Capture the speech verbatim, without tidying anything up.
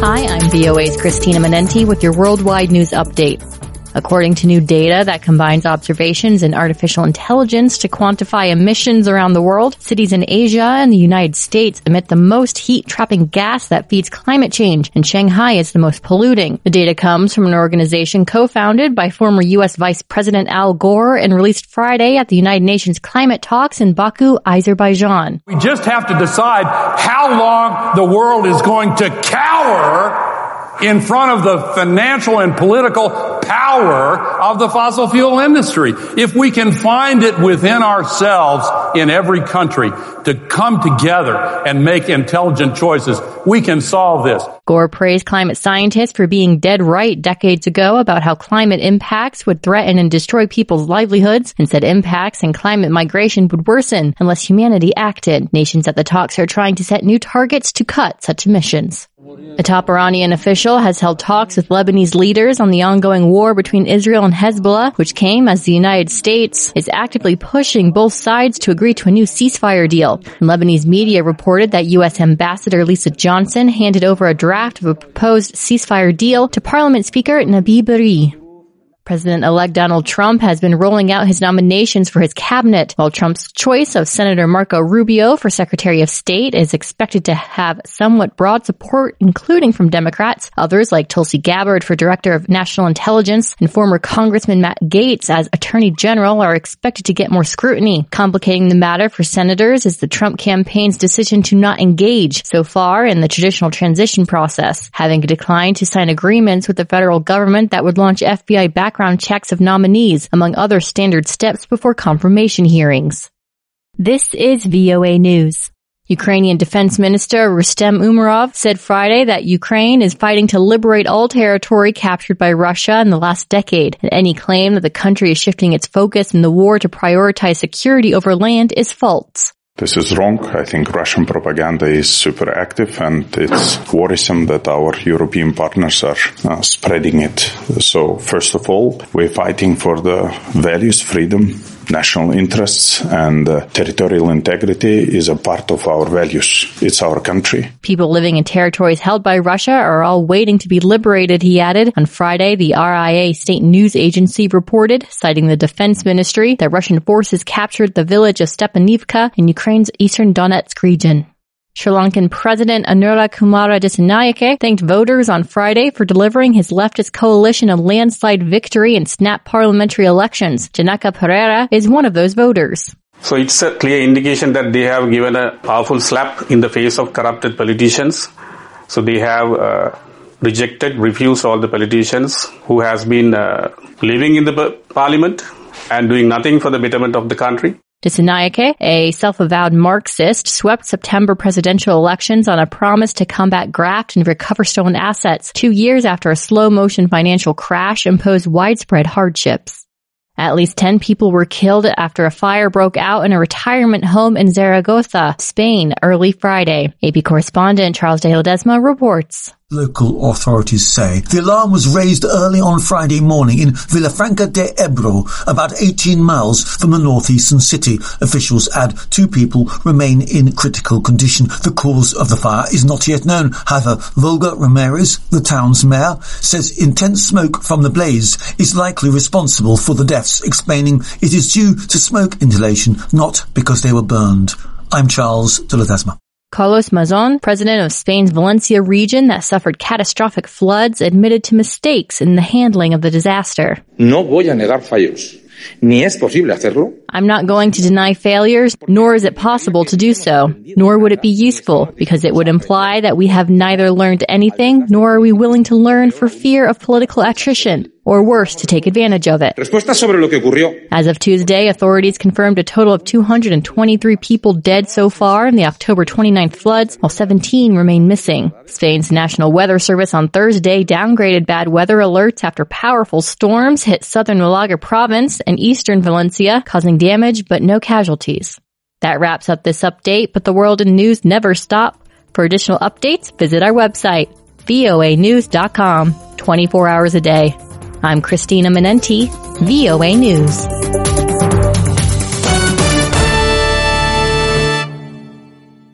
Hi, I'm V O A's Christina Manenti with your worldwide news update. According to new data that combines observations and artificial intelligence to quantify emissions around the world, cities in Asia and the United States emit the most heat-trapping gas that feeds climate change, and Shanghai is the most polluting. The data comes from an organization co-founded by former U S Vice President Al Gore and released Friday at the United Nations climate talks in Baku, Azerbaijan. We just have to decide how long the world is going to cower in front of the financial and political power of the fossil fuel industry. If we can find it within ourselves in every country to come together and make intelligent choices, we can solve this. Gore praised climate scientists for being dead right decades ago about how climate impacts would threaten and destroy people's livelihoods, and said impacts and climate migration would worsen unless humanity acted. Nations at the talks are trying to set new targets to cut such emissions. A top Iranian official has held talks with Lebanese leaders on the ongoing war between Israel and Hezbollah, which came as the United States is actively pushing both sides to agree to a new ceasefire deal. And Lebanese media reported that U S Ambassador Lisa Johnson handed over a draft of a proposed ceasefire deal to Parliament Speaker Nabi Berri. President-elect Donald Trump has been rolling out his nominations for his cabinet, while Trump's choice of Senator Marco Rubio for Secretary of State is expected to have somewhat broad support, including from Democrats. Others, like Tulsi Gabbard for Director of National Intelligence and former Congressman Matt Gaetz as Attorney General, are expected to get more scrutiny. Complicating the matter for senators is the Trump campaign's decision to not engage so far in the traditional transition process, having declined to sign agreements with the federal government that would launch F B I background background checks of nominees, among other standard steps before confirmation hearings. This is V O A News. Ukrainian Defense Minister Rustem Umerov said Friday that Ukraine is fighting to liberate all territory captured by Russia in the last decade, and any claim that the country is shifting its focus in the war to prioritize security over land is false. This is wrong. I think Russian propaganda is super active, and it's worrisome that our European partners are uh, spreading it. So first of all, we're fighting for the values, freedom, national interests, and uh, territorial integrity is a part of our values. It's our country. People living in territories held by Russia are all waiting to be liberated, he added. On Friday, the R I A state news agency reported, citing the defense ministry, that Russian forces captured the village of Stepanivka in Ukraine's eastern Donetsk region. Sri Lankan President Anura Kumara Dissanayake thanked voters on Friday for delivering his leftist coalition a landslide victory in snap parliamentary elections. Janaka Pereira is one of those voters. So it's a clear indication that they have given a powerful slap in the face of corrupted politicians. So they have uh, rejected, refused all the politicians who has been uh, living in the parliament and doing nothing for the betterment of the country. Dissanayake, a self-avowed Marxist, swept September presidential elections on a promise to combat graft and recover stolen assets, two years after a slow-motion financial crash imposed widespread hardships. At least ten people were killed after a fire broke out in a retirement home in Zaragoza, Spain, early Friday. A P correspondent Charles de Ledesma reports. Local authorities say the alarm was raised early on Friday morning in Villafranca de Ebro, about eighteen miles from the northeastern city. Officials add two people remain in critical condition. The cause of the fire is not yet known. However, Volga Ramirez, the town's mayor, says intense smoke from the blaze is likely responsible for the deaths, explaining it is due to smoke inhalation, not because they were burned. I'm Charles de Ledesma. Carlos Mazon, president of Spain's Valencia region that suffered catastrophic floods, admitted to mistakes in the handling of the disaster. No voy a negar fallos. Ni es posible hacerlo. I'm not going to deny failures, nor is it possible to do so, nor would it be useful, because it would imply that we have neither learned anything, nor are we willing to learn for fear of political attrition, or worse, to take advantage of it. Respuesta sobre lo que ocurrió. As of Tuesday, authorities confirmed a total of two hundred twenty-three people dead so far in the October twenty-ninth floods, while seventeen remain missing. Spain's National Weather Service on Thursday downgraded bad weather alerts after powerful storms hit southern Malaga province and eastern Valencia, causing damage but no casualties. That wraps up this update, but the world in news never stop. For additional updates, visit our website, V O A news dot com, twenty-four hours a day. I'm Christina Manenti, V O A News.